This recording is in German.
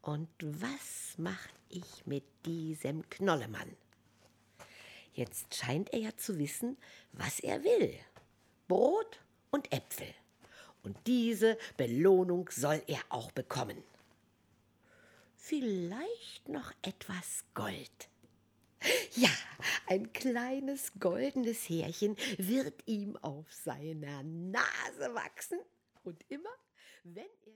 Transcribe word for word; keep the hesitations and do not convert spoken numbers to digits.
Und was mach ich mit diesem Knollemann? Jetzt scheint er ja zu wissen, was er will. Brot und Äpfel. Und diese Belohnung soll er auch bekommen. Vielleicht noch etwas Gold. Ja, ein kleines goldenes Härchen wird ihm auf seiner Nase wachsen. Und immer, wenn